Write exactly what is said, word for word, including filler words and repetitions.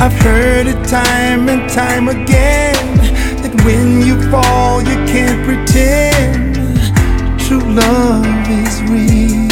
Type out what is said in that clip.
I've heard it time and time again, that when you fall you can't pretend. True love is real.